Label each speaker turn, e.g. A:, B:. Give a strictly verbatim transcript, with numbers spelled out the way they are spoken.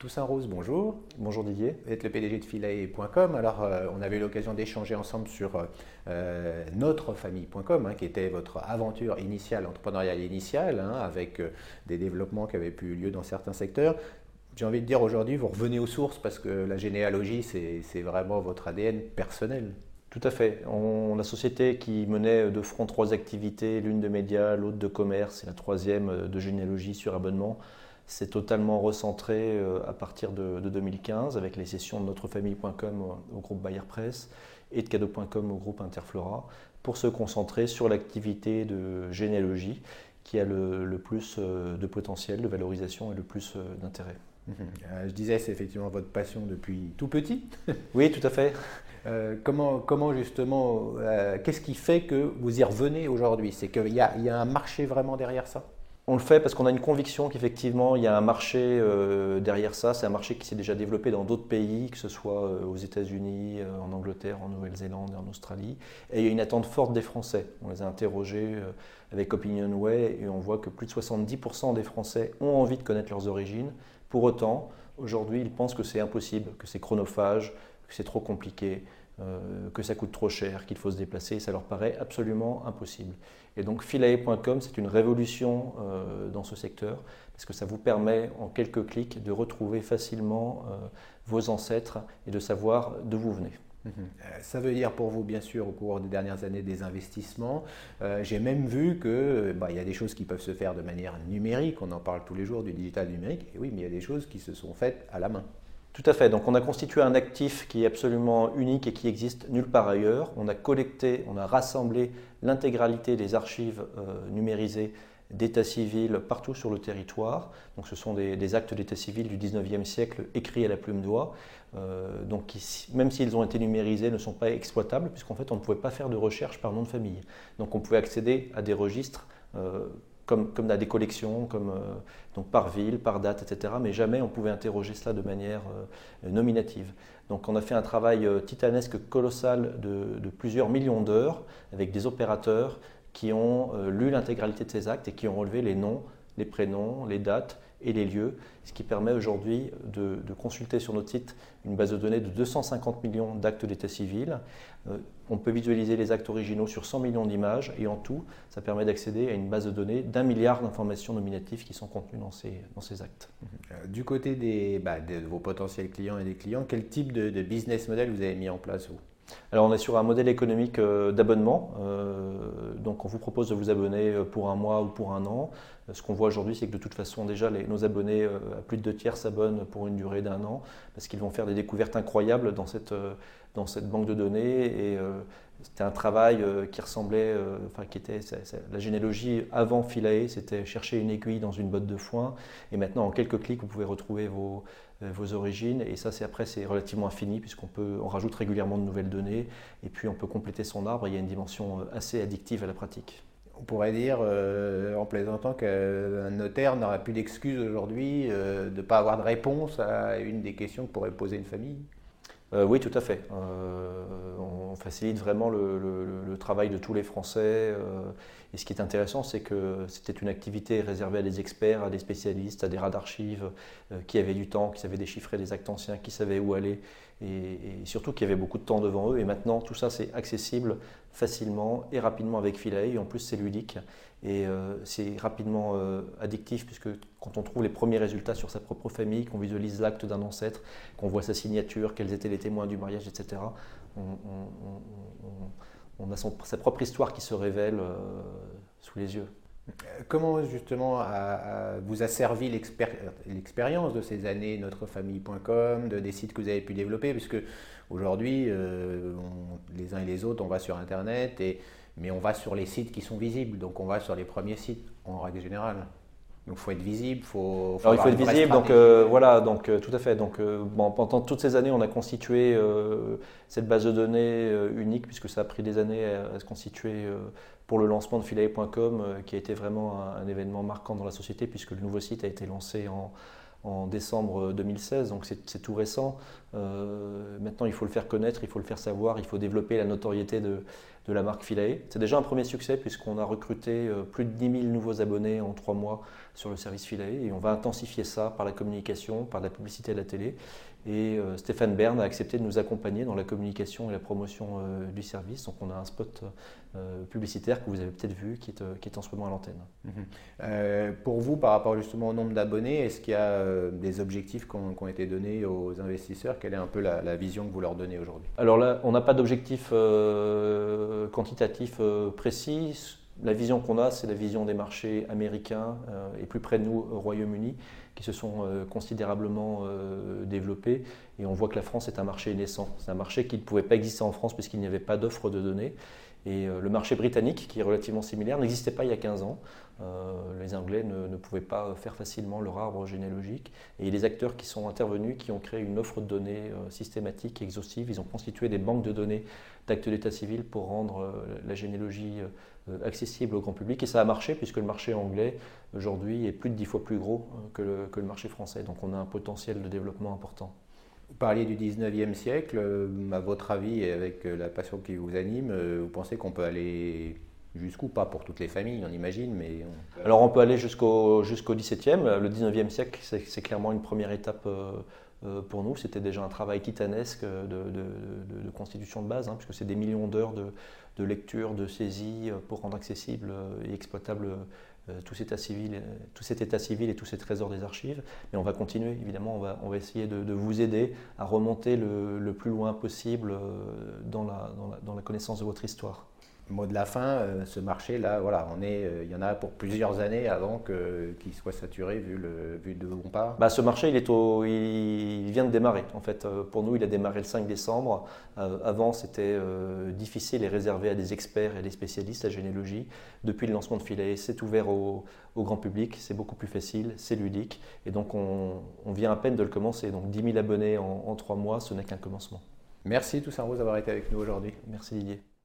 A: Toussaint Rose, bonjour.
B: Bonjour Didier.
A: Vous êtes le P D G de Philae point com. Alors, euh, on avait eu l'occasion d'échanger ensemble sur euh, notre famille point com, hein, qui était votre aventure initiale, entrepreneuriale initiale, hein, avec euh, des développements qui avaient pu eu lieu dans certains secteurs. J'ai envie de dire aujourd'hui, vous revenez aux sources parce que la généalogie, c'est, c'est vraiment votre A D N personnel.
B: Tout à fait. On, la société qui menait de front trois activités, l'une de médias, l'autre de commerce et la troisième de généalogie sur abonnement, s'est totalement recentrée à partir de, de deux mille quinze avec les sessions de notre famille point com au, au groupe Bayer Presse et de cadeaux point com au groupe Interflora pour se concentrer sur l'activité de généalogie qui a le, le plus de potentiel, de valorisation et le plus d'intérêt.
A: Mmh. Euh, je disais, c'est effectivement votre passion depuis tout petit.
B: Oui, tout à fait.
A: Euh, comment, comment justement, euh, qu'est-ce qui fait que vous y revenez aujourd'hui? C'est qu'il y a, il y a un marché vraiment derrière ça?
B: On le fait parce qu'on a une conviction qu'effectivement il y a un marché euh, derrière ça. C'est un marché qui s'est déjà développé dans d'autres pays, que ce soit euh, aux États-Unis, euh, en Angleterre, en Nouvelle-Zélande et en Australie. Et il y a une attente forte des Français. On les a interrogés euh, avec Opinionway et on voit que plus de soixante-dix pour cent des Français ont envie de connaître leurs origines. Pour autant, aujourd'hui, ils pensent que c'est impossible, que c'est chronophage, que c'est trop compliqué, euh, que ça coûte trop cher, qu'il faut se déplacer. Et ça leur paraît absolument impossible. Et donc Philae point com, c'est une révolution euh, dans ce secteur parce que ça vous permet en quelques clics de retrouver facilement euh, vos ancêtres et de savoir d'où vous venez.
A: Mmh. Ça veut dire pour vous, bien sûr, au cours des dernières années, des investissements. Euh, j'ai même vu qu'il bah, y a des choses qui peuvent se faire de manière numérique. On en parle tous les jours du digital numérique. Et oui, mais il y a des choses qui se sont faites à la main.
B: Tout à fait. Donc on a constitué un actif qui est absolument unique et qui existe nulle part ailleurs. On a collecté, on a rassemblé l'intégralité des archives euh, numérisées d'état civil partout sur le territoire. Donc ce sont des, des actes d'état civil du dix-neuvième siècle écrits à la plume d'oie. Euh, donc qui, même s'ils ont été numérisés, ne sont pas exploitables puisqu'en fait on ne pouvait pas faire de recherche par nom de famille. Donc on pouvait accéder à des registres euh, Comme, comme à des collections, comme, euh, donc par ville, par date, et cetera. Mais jamais on pouvait interroger cela de manière euh, nominative. Donc on a fait un travail euh, titanesque, colossal de, de plusieurs millions d'heures avec des opérateurs qui ont euh, lu l'intégralité de ces actes et qui ont relevé les noms, les prénoms, les dates et les lieux, ce qui permet aujourd'hui de, de consulter sur notre site une base de données de deux cent cinquante millions d'actes d'état civil. Euh, on peut visualiser les actes originaux sur cent millions d'images et en tout, ça permet d'accéder à une base de données d'un milliard d'informations nominatives qui sont contenues dans ces, dans ces actes.
A: Du côté des, bah, de vos potentiels clients et des clients, quel type de, de business model vous avez mis en place vous?
B: Alors on est sur un modèle économique euh, d'abonnement, euh, donc on vous propose de vous abonner pour un mois ou pour un an. Euh, ce qu'on voit aujourd'hui, c'est que de toute façon déjà les, nos abonnés euh, à plus de deux tiers s'abonnent pour une durée d'un an parce qu'ils vont faire des découvertes incroyables dans cette, euh, dans cette banque de données et euh, c'était un travail euh, qui ressemblait, euh, enfin qui était ça, ça, la généalogie avant Philae, c'était chercher une aiguille dans une botte de foin et maintenant en quelques clics vous pouvez retrouver vos vos origines et ça c'est après c'est relativement infini puisqu'on peut on rajoute régulièrement de nouvelles données et puis on peut compléter son arbre et il y a une dimension assez addictive à la pratique.
A: On pourrait dire euh, en plaisantant qu'un notaire n'aura plus d'excuse aujourd'hui euh, de ne pas avoir de réponse à une des questions que pourrait poser une famille.
B: Euh, oui, tout à fait. Euh, on facilite vraiment le, le, le travail de tous les Français. Euh, et ce qui est intéressant, c'est que c'était une activité réservée à des experts, à des spécialistes, à des rats d'archives euh, qui avaient du temps, qui savaient déchiffrer des actes anciens, qui savaient où aller et, et surtout qui avaient beaucoup de temps devant eux. Et maintenant, tout ça, c'est accessible facilement et rapidement avec Philae. Et en plus, c'est ludique et euh, c'est rapidement euh, addictif puisque quand on trouve les premiers résultats sur sa propre famille, qu'on visualise l'acte d'un ancêtre, qu'on voit sa signature, quels étaient les témoins du mariage, et cetera, on, on, on, on a son, sa propre histoire qui se révèle euh, sous les yeux.
A: Comment justement a, a, vous a servi l'expér, l'expérience de ces années notre famille point com, de, des sites que vous avez pu développer, puisque aujourd'hui, euh, on, les uns et les autres, on va sur Internet, et, mais on va sur les sites qui sont visibles, donc on va sur les premiers sites en règle générale. Donc il faut être visible, faut, faut
B: Alors, il faut être visible, donc euh, voilà, donc euh, tout à fait. Donc euh, bon, pendant toutes ces années, on a constitué euh, cette base de données euh, unique puisque ça a pris des années à, à se constituer euh, pour le lancement de Philae point com, euh, qui a été vraiment un, un événement marquant dans la société puisque le nouveau site a été lancé en, en décembre deux mille seize, donc c'est, c'est tout récent. Euh, maintenant, il faut le faire connaître, il faut le faire savoir, il faut développer la notoriété de, de la marque Philae. C'est déjà un premier succès puisqu'on a recruté plus de dix mille nouveaux abonnés en trois mois sur le service Philae et on va intensifier ça par la communication, par la publicité à la télé. Et euh, Stéphane Bern a accepté de nous accompagner dans la communication et la promotion euh, du service. Donc on a un spot euh, publicitaire que vous avez peut-être vu qui est, euh, qui est en ce moment à l'antenne.
A: Mmh. Euh, pour vous, par rapport justement au nombre d'abonnés, est-ce qu'il y a euh, des objectifs qui ont, qui ont été donnés aux investisseurs? Quelle est un peu la, la vision que vous leur donnez aujourd'hui?
B: Alors là, on n'a pas d'objectif euh, quantitatif euh, précis. La vision qu'on a, c'est la vision des marchés américains euh, et plus près de nous au Royaume-Uni, qui se sont euh, considérablement euh, développés. Et on voit que la France est un marché naissant. C'est un marché qui ne pouvait pas exister en France puisqu'il n'y avait pas d'offre de données. Et euh, le marché britannique, qui est relativement similaire, n'existait pas il y a quinze ans. Euh, les Anglais ne, ne pouvaient pas faire facilement leur arbre généalogique. Et les acteurs qui sont intervenus, qui ont créé une offre de données euh, systématique, exhaustive, ils ont constitué des banques de données d'actes d'état civil pour rendre euh, la généalogie euh, accessible au grand public. Et ça a marché puisque le marché anglais, aujourd'hui, est plus de dix fois plus gros euh, que, le, que le marché français. Donc on a un potentiel de développement important.
A: Vous parliez du dix-neuvième siècle. À votre avis, et avec la passion qui vous anime, vous pensez qu'on peut aller jusqu'où? Pas pour toutes les familles, on imagine, mais... On peut...
B: Alors on peut aller jusqu'au jusqu'au dix-septième. Le dix-neuvième siècle, c'est, c'est clairement une première étape euh, pour nous. C'était déjà un travail titanesque de, de, de, de constitution de base, hein, puisque c'est des millions d'heures de, de lecture, de saisie pour rendre accessible et exploitable Euh, tout, cet état civil, tout cet état civil et tous ces trésors des archives. Mais on va continuer, évidemment, on va, on va essayer de, de vous aider à remonter le, le plus loin possible dans la, dans, la, dans la connaissance de votre histoire.
A: Mot de la fin, ce marché-là, voilà, on est, il y en a pour plusieurs années avant que, qu'il soit saturé vu, le, vu de où on part.
B: Bah, ce marché, il, est au, il vient de démarrer. En fait, pour nous, il a démarré le cinq décembre. Euh, avant, c'était euh, difficile et réservé à des experts et à des spécialistes, la généalogie. Depuis le lancement de Philae, c'est ouvert au, au grand public, c'est beaucoup plus facile, c'est ludique. Et donc, on, on vient à peine de le commencer. Donc, dix mille abonnés en, en trois mois, ce n'est qu'un commencement.
A: Merci Toussaint Rose d'avoir été avec nous aujourd'hui.
B: Merci Didier.